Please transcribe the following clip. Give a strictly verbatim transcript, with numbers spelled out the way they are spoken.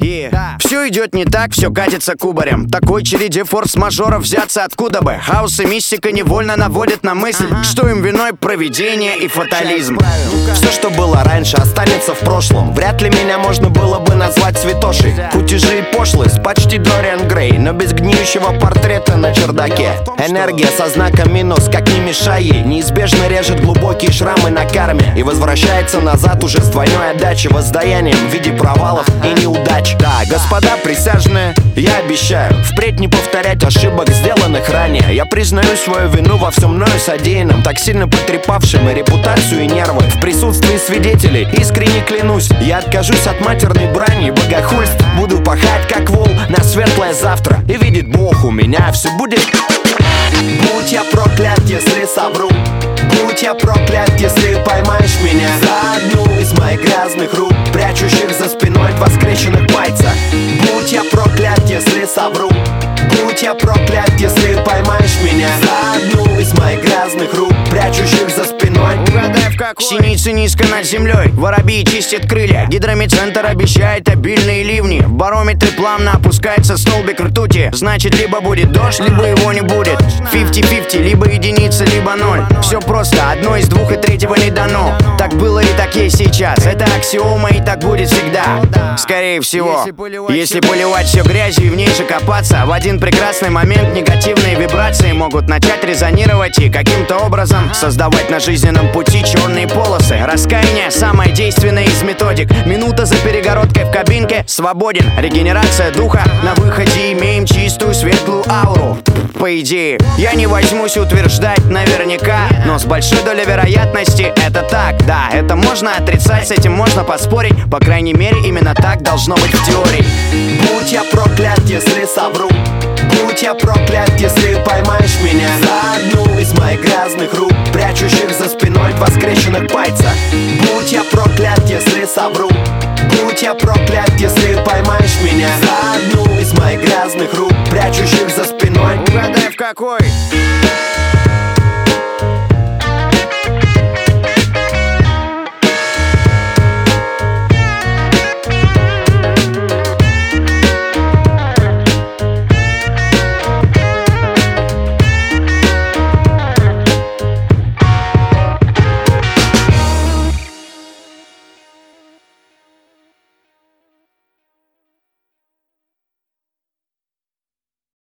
И да. Все идет не так, все катится кубарем. Такой череде форс-мажоров взяться откуда бы. Хаос и мистика невольно наводят на мысль, ага. что им виной провидение и фатализм. Все, что было раньше, останется в прошлом. Вряд ли меня можно было бы назвать святошей. Кутежи и пошлость, почти Дориан Грей, но без гниющего портрета на чердаке. Энергия со знаком минус, как не мешай ей, неизбежно режет глубокие шрамы на карме и возвращается назад уже с двойной отдачей, воздаянием в виде провалов и неудач. Да, господа присяжные, я обещаю впредь не повторять ошибок, сделанных ранее. Я признаю свою вину во всем мною содеянном, так сильно потрепавшим и репутацию, и нервы. В присутствии свидетелей искренне клянусь, я откажусь от матерной брани и богохульств. Буду пахать как вол на светлое завтра, и видит Бог, у меня все будет. Будь я проклят, если совру. Будь я проклят, если поймаешь меня за одну из моих грязных рук, прячущих за спиной два скрещенных пальца. Будь я проклят, если совру. Будь я проклят, если поймаешь меня за одну из моих грязных рук, прячущих за спиной. Угадай, в какой? Синицы низко над землей, воробьи чистят крылья. Гидромедцентр обещает обильные ливни. В барометре плавно опускается столбик ртути. Значит, либо будет дождь, либо его не будет. пятьдесят на пятьдесят, либо единица, либо ноль. Все просто, одно из двух и третьего не дано. Так было и так есть сейчас. Это аксиома и так будет всегда. Скорее всего, если поливать все грязью и в ней же копаться, в один прекрасный момент негативные вибрации могут начать резонировать и каким-то образом создавать на жизненном пути черные полосы. Раскаяние — самое действенное из методик. Минута за перегородкой в кабинке, свободен. Регенерация духа, на выходе имеем чистую светлую ауру. По идее, я не возьмусь утверждать наверняка, но с большой долей вероятности это так. Да, это можно отрицать, с этим можно поспорить. По крайней мере, именно так должно быть в теории. Будь я проклят, если совру. Будь я проклят, если поймаешь меня за одну из моих грязных рук, прячущих за спиной два скрещенных пальца. Будь я проклят, если совру. Будь я проклят, если поймаешь меня за одну из моих грязных рук, прячущих за спиной. Угадай, в какой?